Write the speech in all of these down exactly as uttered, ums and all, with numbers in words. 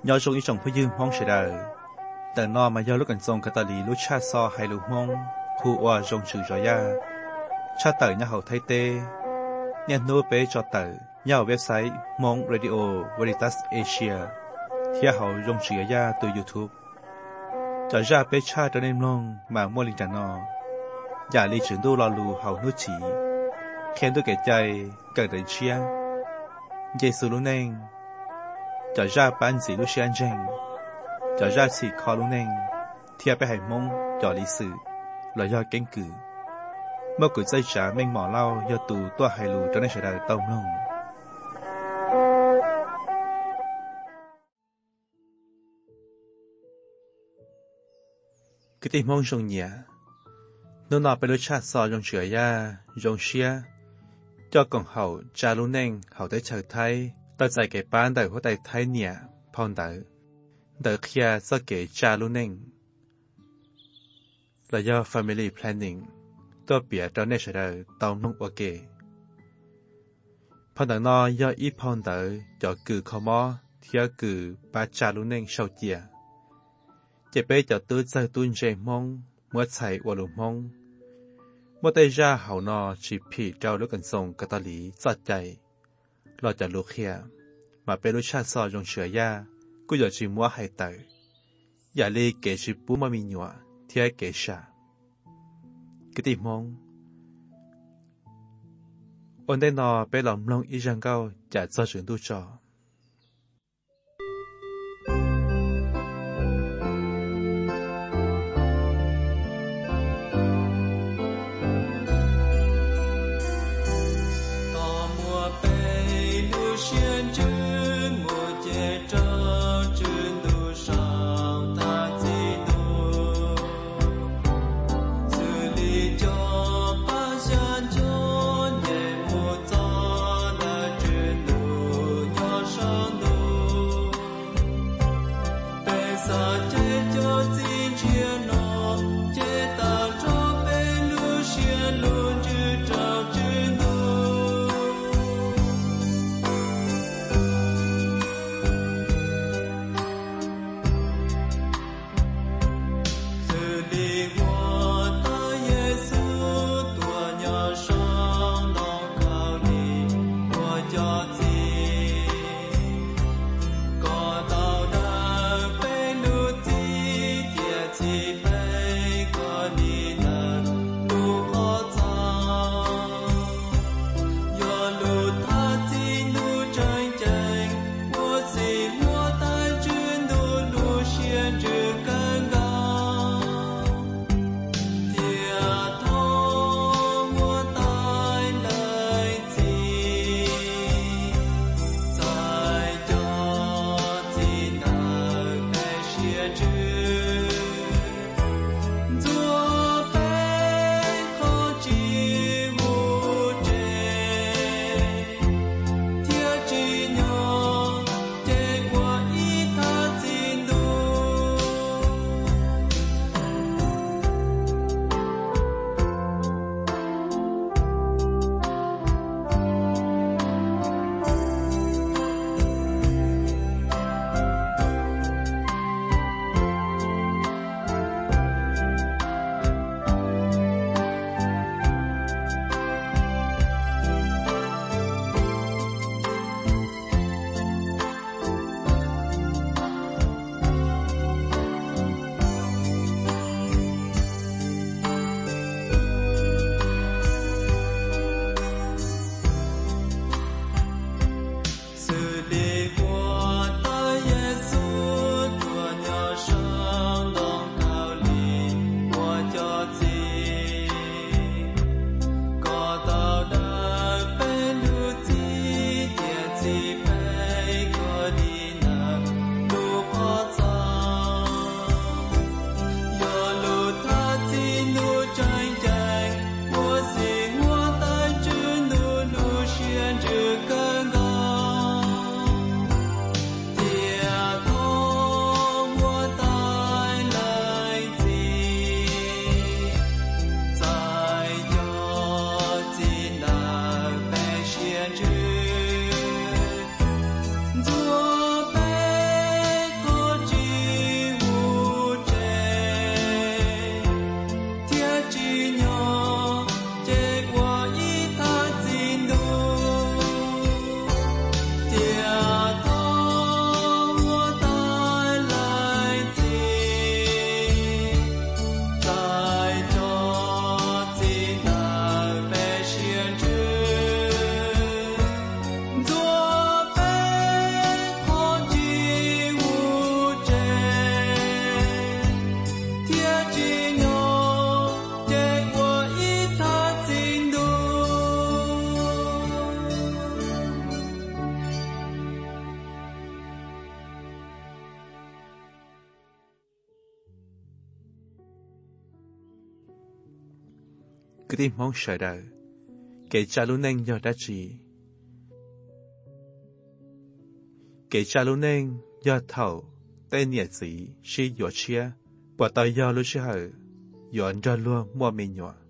nhớ trong ý trong phía dương mong sẽ đờiแต่นอมาย่อลูกกันทรงกตาลีลูกชาซอให้ลูกมงผู้ว่าจงชื่อจอยาชาเตอร์ย่าเขาไทยเตเนี่ยโน้เปจอเตอร์ย่าเว็บไซต์มงเรดิโอเวริตัสเอเชียที่เขาจงชื่อยาตัวยูทูบจอยาเปชาตัวเนมลงมาโมลิงจานออย่าลีถึงดูรอลูเขานุชีเขียนด้วยแก่ใจเกิดเชียเยซูลุเนงจอยาปันสีลูกเชียนเจงจอยาสีคอลุเนงเทียบไปให้มงจอลิสือลอยยอเก่งกือเมื่อกุใจจ๋าเม่งหมอเล่ายอตูตัวไฮลูจนได้เฉดต้มลงกิติมงชงเนียนนอไปรสชาติซอยงเฉยยายงเชียเจ้ากองเขาจารุเน่งเขาได้เฉิดไทยตัดใจเก็บป้านแต่หัวใจไทยเนี่ยพอนเต๋อเต๋อเคียสเกจารุเน่งระยะ family planning ตัวเปียตอนนี้เฉยตองนุ่งโอเคพอนเต๋อนอยออีพอนเต๋อจะกือขมอเทียกือปาจารุเน่งเฉาเจียเจ็บไปจะตื้อใจตุนเจมงเมื่อใส่อวลุมงเมื่อได้ยาเขานอชีพีเจ้าลูกกันทรงกตาลีสัดใจเราจะลูกเขียมาเป็นลูกชาติซอจงเฉยยากูอยากชิมัวให้เต๋ออย่าลีเกชิปุมามีหนัวเทียเกชากติมงอันได้นอไปหลอมลงอีจังเก้าจะจะถึงดูจอ cứ tìm mong sợ đời kể cha luôn nên do đã chỉ kể cha luôn nên do thầu tên nhiệt gì si dọa chia bỏ tay do lúc sẽ hở dọn ra luôn mua mình nhỏ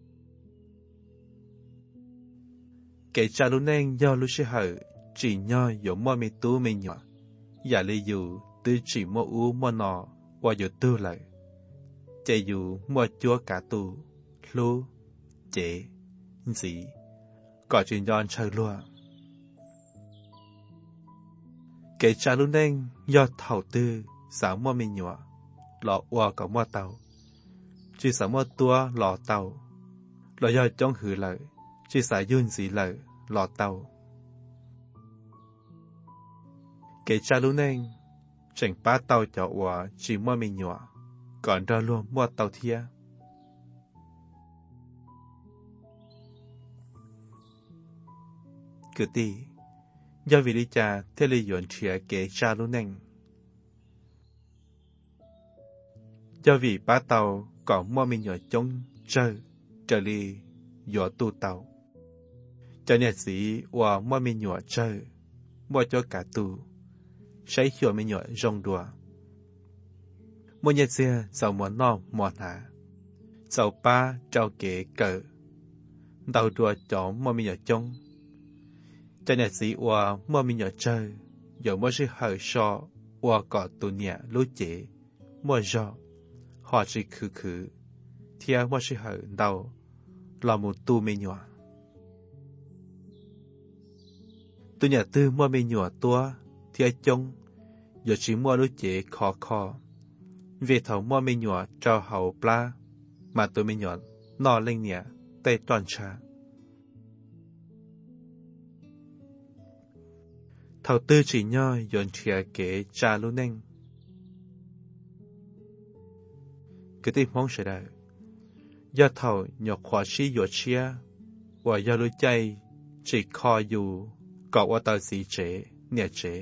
kể cha luôn nên do lúc sẽ hở chỉ nhoi dọn mua mình tu mình nhỏ giả lý dù tư chỉ mua u mua nọ qua dù tư lại chạy dù mua chúa cả tu lu chế gì có chuyện dọn chơi luôn kể cha luôn nên do thầu tư sáng mua mình nhỏ lọ qua cả mua tàu chỉ sáng mua tua lọ tàu lọ do trong hử lợi chỉ xài yun gì lợi lọ tàu kể cha luôn nên chẳng ba tàu cho qua chỉ mua mình nhỏ còn ra luôn mua tàu thia cứ đi do vì lý cha thế lý dọn chia kể cha luôn nên do vì ba tàu có mua mình nhỏ chống chơi trở đi dọn tu tàu cho nên sĩ và mua mình nhỏ chơi mua cho cả tuใช้ hiểu mình nhỏ rong đùa mua nhật xe giàu món nọ món hả giàu ba trao kế cờ đầu đùa cho mua mình nhỏ chống cho nên sĩ và mua mình nhỏ chơi giờ mua sự hở so và có tu nhẹ lối chế mua do họ chỉ khử khử thì mua sự hở đầu là một tu mình nhỏ tu nhẹ tư mua mình nhỏ tua thì chống giờ chỉ mua lối chế khó khó về thầu mua mình nhỏ trao hậu pla mà tụi mình nhỏ nọ lên nhẹ tay toàn trà thầu tư chỉ nho dọn chia kế cha luôn nên cái tim mong sẽ đời do thầu nhọc khóa chi dọn chia và do lối chay chỉ kho dù có qua tờ gì chế nhẹ chế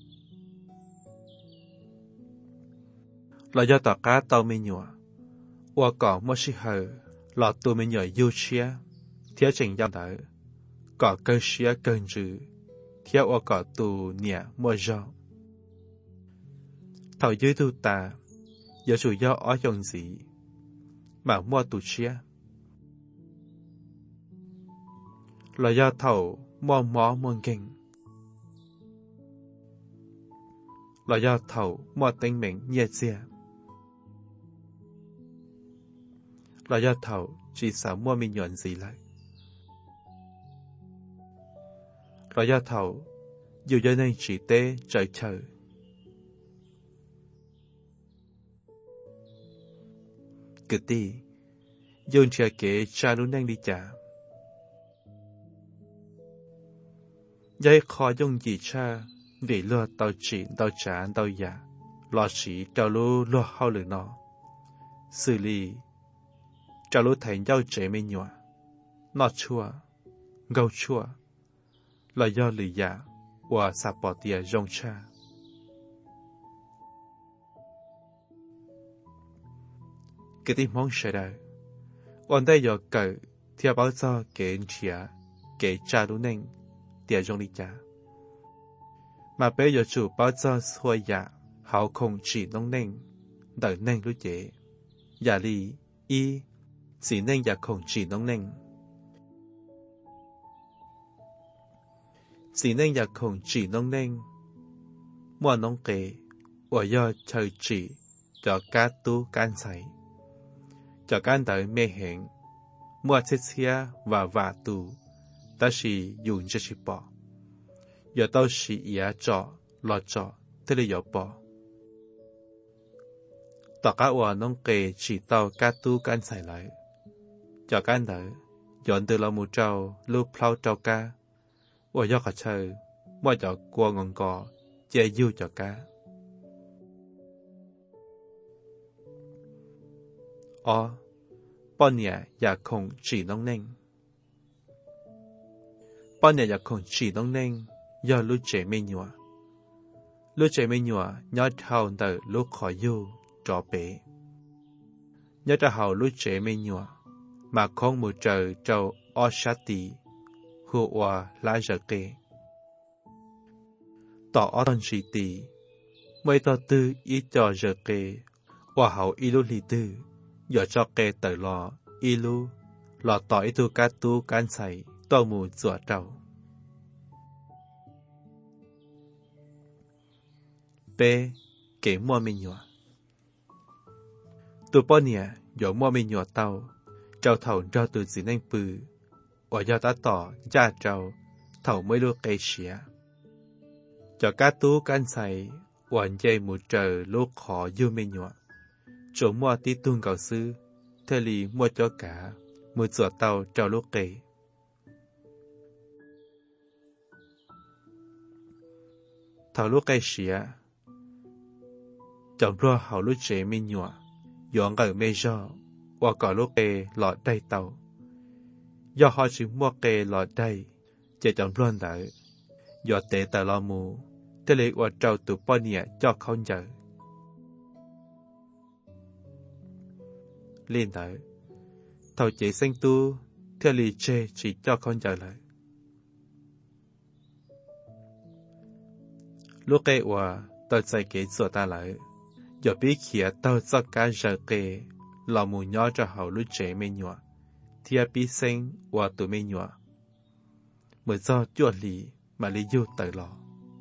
là do tờ cá tàu mình nhỏ và có một sự hờ là tụi mình nhỏ yêu chia theo trình giao thở có cơ chia cơn trừ theo và có tù nhẹ mua do thầu dưới tu ta giờ chủ do ở dòng gì mà mua tù chia là do thầu mua mỏ mua kinh là do thầu mua tính mình nhẹ xe là do thầu chỉ sợ mua mình nhọn gì lại là do thầu dù cho nên chỉ tế trời chờ cứ đi dồn chia kế cha luôn đang đi trả giấy khó dùng gì cha vì lo tao chỉ tao trả tao giả lo chỉ tao lu lo hao lửa nó xử lý tao lu thành giao chế mình nhỏ nó chua gâu chua là do lì giả và sạp bỏ tìa rong cha cái tim mong sẽ đời ổn đây giờ cỡ theo báo cho kể chia kể cha luôn nên tìa rong đi cha mà bây giờ chủ báo cho xuôi giả hảo không chỉ nông nên đợi nên lúc dễ giả lý y chỉ nên giả không chỉ nông nên chỉ nên giả không chỉ nông nên mua nông kể và do trời chỉ cho cá tu can sấy cho can đợi mê hẹn mua chết xia và vả tu ta chỉ dùng cho chỉ bỏ giờ tao chỉ ia cho lo cho thế là giờ bỏ tất cả hòa nông kề chỉ tao cá tu can sấy lại cho can đợi dọn từ lòng một trâu lưu plau trâu cá và do cả trời mua cho qua ngon cò che dư cho cá o bọn nhà nhà không chỉ nông nên bọn nhà nhà không chỉ nông nên do lúc trẻ mê nhòa lúc trẻ mê nhòa nhớ thao từ lúc khỏi dư trọ bể nhớ ra hầu lúc trẻ mê nhòa mà không một trời trâu Oshati, hùa hòa lá giờ kê. Tỏ ở tân sĩ tì, mấy tỏ tư ý cho giờ kê, hòa hậu ilu lì tư, giờ cho kê tờ lò, ilu, lò tỏ ý tu cá tu cán xảy, tỏ mù dọa trâu. B. Kể mua mình nhọ. Tụ bó nìa, dỗ mua mình nhọ tàu, trâu thầu cho tụ dĩ nênh bư, ở do ta tỏ, gia trâu, thầu mới lưu cây xỉa. Cho cá tú cán xảy, hoàn dây một trời lúc khó dư mình nhọ. Chỗ mua tí tuôn cầu sư, thế lì mua cho cả, một dọa tàu trâu lúc cây. Thầu lúc cây xỉa, chọn ra hậu lúc chế mình nhọ, dọn ở mê do, và có lúc kê lọt đầy tàu. Do họ chỉ mua kê lọt đầy, chỉ chọn luôn đợi, do tế tờ lo mù, thế lệ và trâu tụ bó nhẹ cho không giờ. Liên đợi, thầu chế xanh tu, thế lì chê chỉ cho không giờ lại. Lúc kê và tờ dạy kế sửa ta lại, giờ biết khía tao cho cá giờ kê, lò mù nhỏ cho hậu lúc chế mê nhọ, thì biết sinh và tụi mê nhọ. Mới do chuột lì mà lý du tới lò.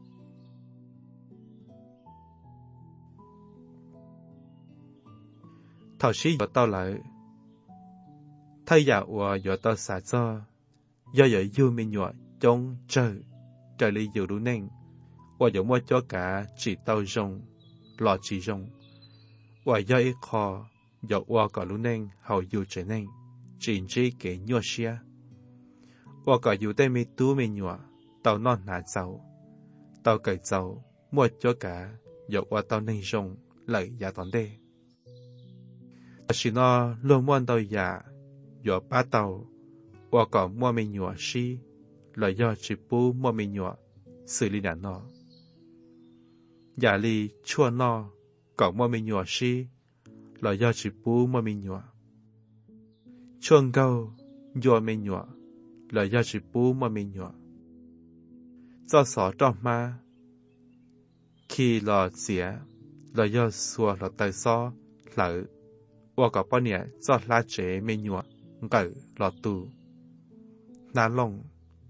Thảo sĩ giờ tao lại, thay giả và giờ tao xả cho, do giờ du mê nhọ trong trời, trời lý dù đủ nên, và giờ mua cho cả chỉ tao rong, lò chỉ rong. Và do ít khó, do qua cả lúc nên hầu dù trở nên, chỉ chỉ kể nhua xia. Và cả dù tên mi tú mi nhua, tao non nà giàu. Tao cởi giàu, mua cho cả, do qua tao nên rong, lợi giá toàn đê. Chỉ nó luôn muốn tao giả, do ba tao, và cả mua mi nhua xí, là do chỉ bú mua mi nhua, xử lý đàn nó. Giả lý chua nó, cậu mua mình nhọ xí, là do chỉ bú mua mình nhọ. Chuông gâu, do mình nhọ, là do chỉ bú mua mình nhọ. Do sỏ trò ma, khi là xỉa, là do xua là tài so, lỡ, và cả bao nhiêu do lá chế mình nhọ, ngỡ là tù. Nà lông,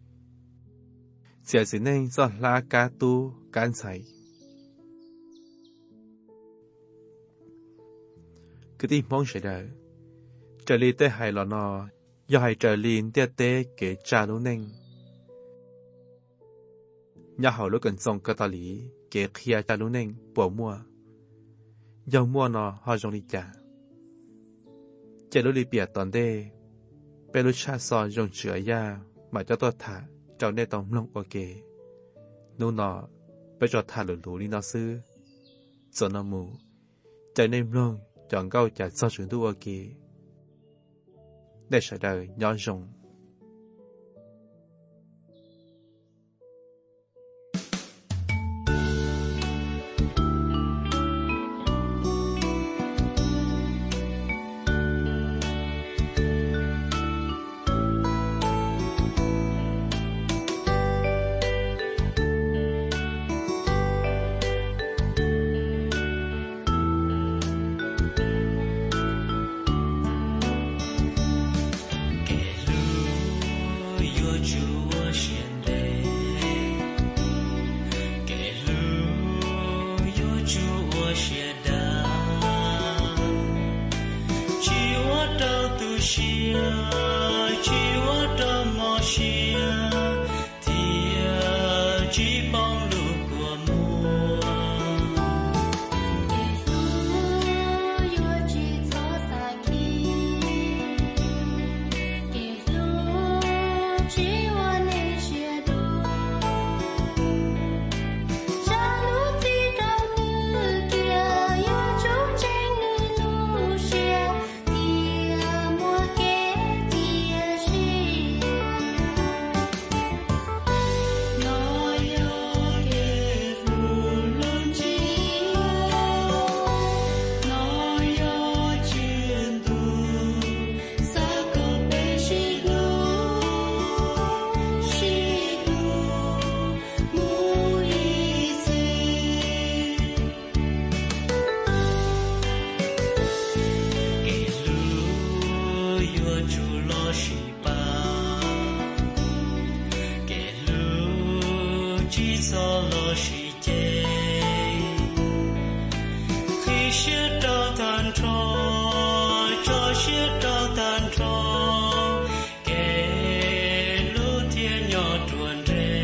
xỉa xỉ nên do lá cá tu, cán xảy. Cứ tìm mong sẽ đợi. Trở lý tế hài lò nò, do hài trở lý tế tế kể trả lúc nên. Nhà hậu lúc cần xong cơ tà lý, kể khía trả lúc nên, bỏ mua. Do mua nò, họ dòng đi trả. Chạy lúc lý bịa toàn đê, bê lúc cha so dòng chữa ya, mà cho tôi thả, cháu nê tổng lông ở kề. Nô nò, bê cho thả lũ lũ đi nó sư. Giờ nó mù, chạy nêm lông, chọn câu trả cho chúng tôi kì. Để sợ đời nhỏ rộng. chỉ cho lo suy chế khi sự đau tan trôi cho sự đau tan trôi kể lũ thiên nhỏ truồn rê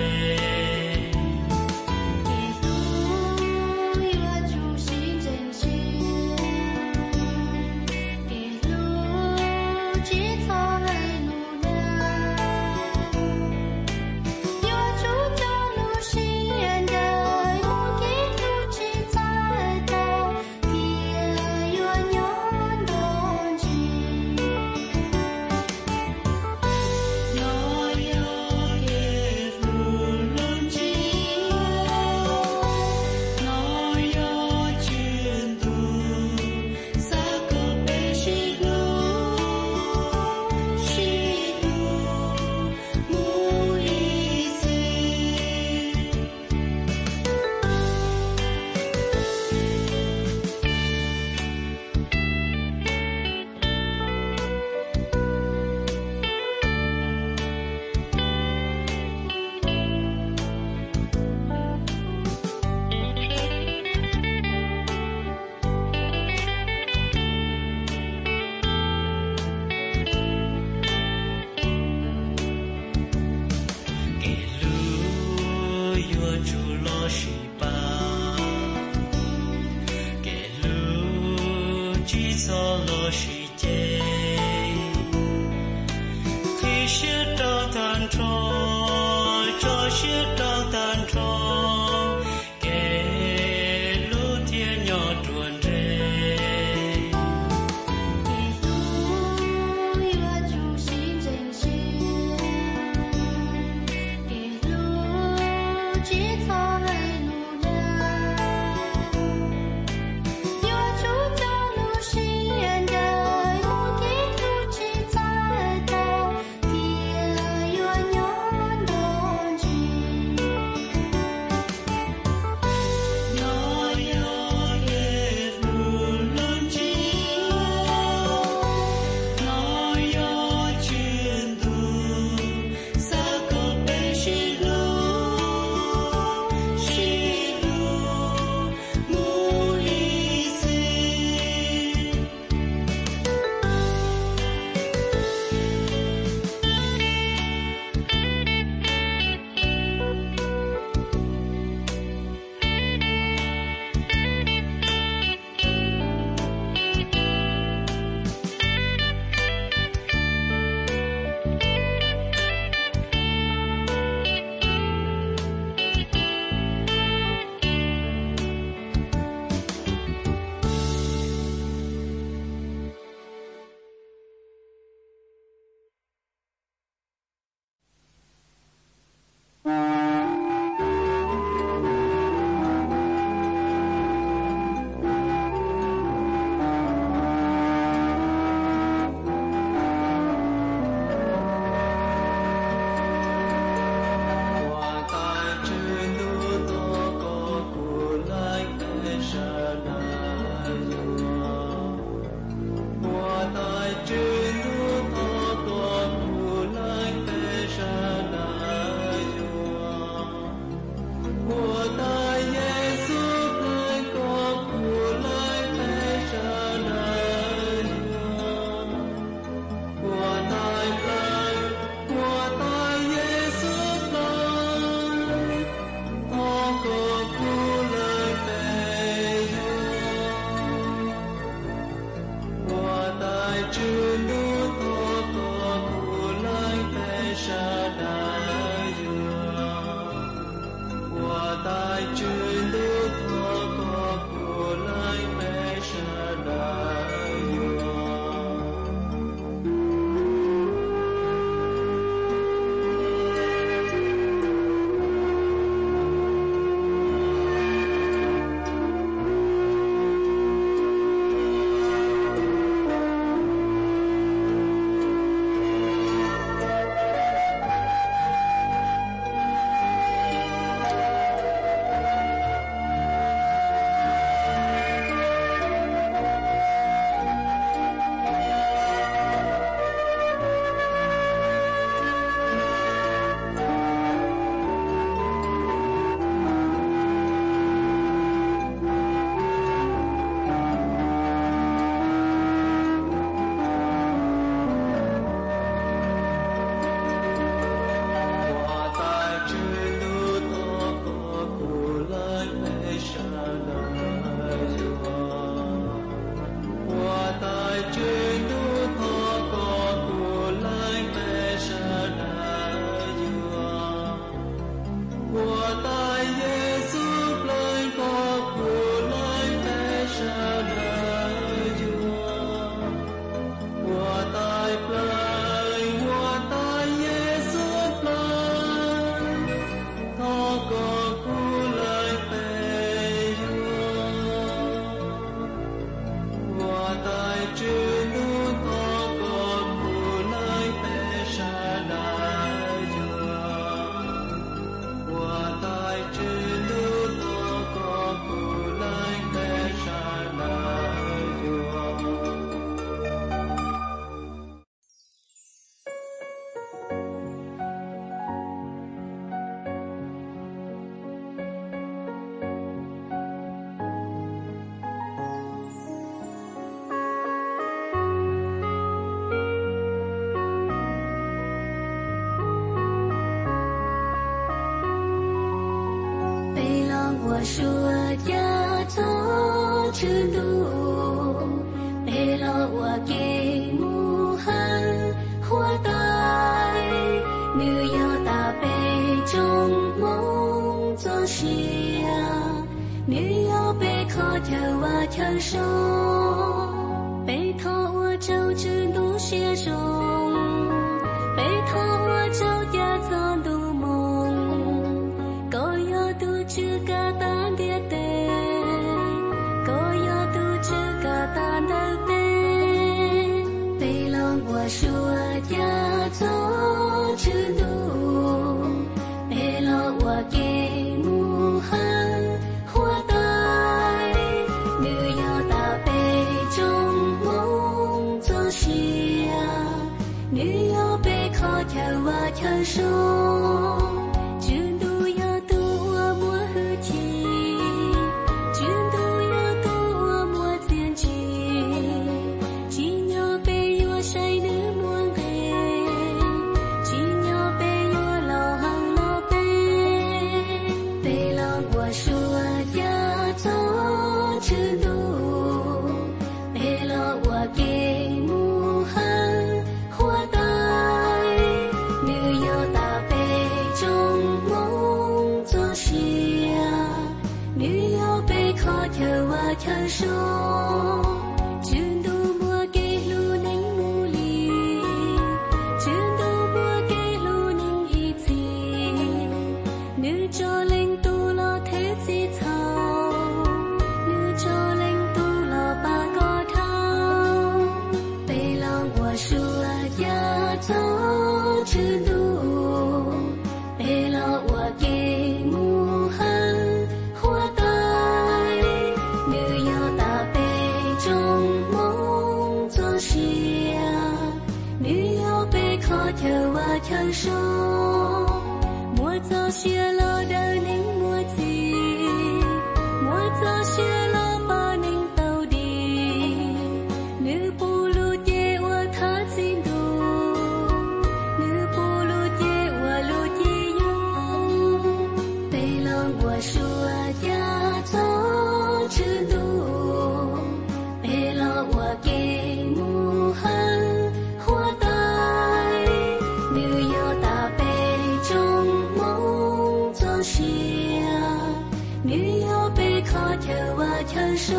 我说家走之路，为了我给母汉活带，女要大悲中梦做事啊，女要被靠条啊条手，被讨我走之路写中，被讨我走家走路梦，高要独自个单跌跌，高要独自个单跌跌，被让我说家走之路，被让我给母汉活带，女要大悲中梦做事啊，女要被靠条啊条手，只路要渡我莫和气，只路要渡我莫坚持，只要被我晒得莫累，只要被我老行老背，被让我说家走之路，被让我给母汉活带，女要大悲中梦做事啊，女要被靠条啊条手，只路莫给路能努力，只路莫给路能一起，女做领导了太子草，女做领导了八个头，被让我说家走之路，被让我给母汉活带，女要大悲中梦做事啊，女要被靠条啊条手，莫早些了的宁莫急，莫早些了把宁到底，女不如接我他进度，女不如接我路接用，被让我说家走之路，被让我给母汉活带，女要大悲中梦做事啊，女要被靠条啊条手。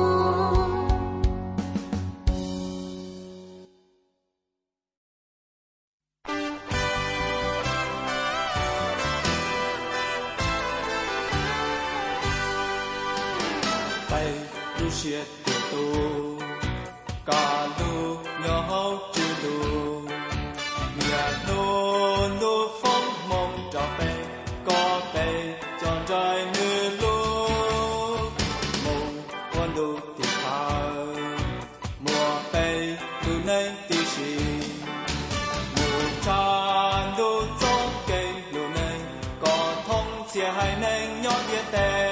tay lu xiết tiểu tu cả lu nhỏ chữ lu nhà lu lu phong mong cho bê có bê cho trái như lu mong quan lu thì phá mùa bê lu nên tí xì mùa cha lu trong cây lu nên có thông chia hai nên nhỏ địa tê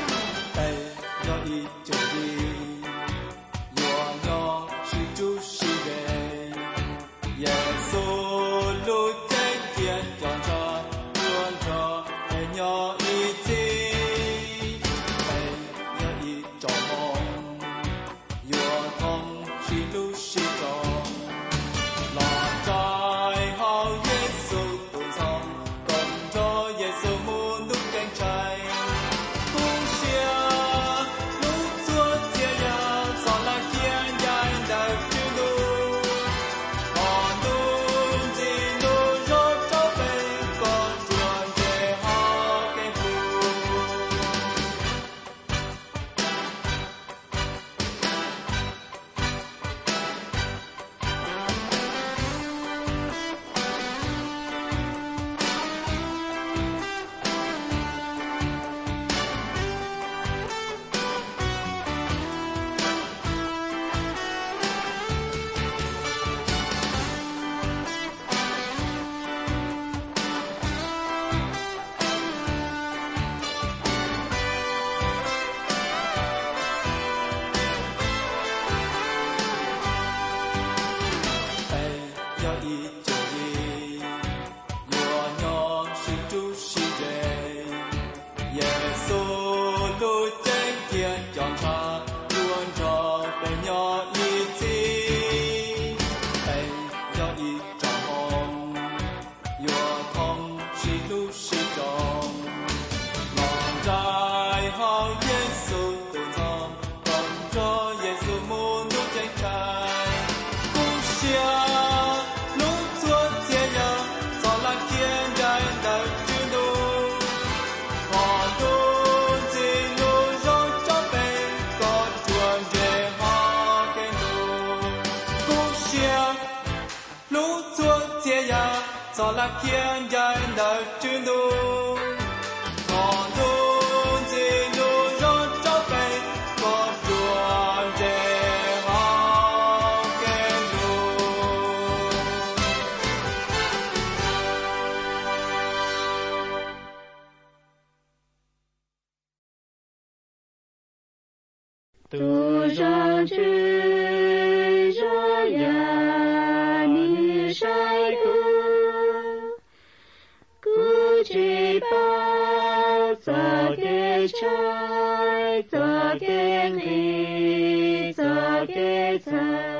nhỏ y trở đi nhỏ nhỏ是主是 cho là khiến dài đời chưa đủ có luôn gì luôn rót cho về có chuồn để họ kêu tu rằng chữ rồi ya ni sai tu cứ chỉ bao giờ cái trái giờ cái ly giờ cái trái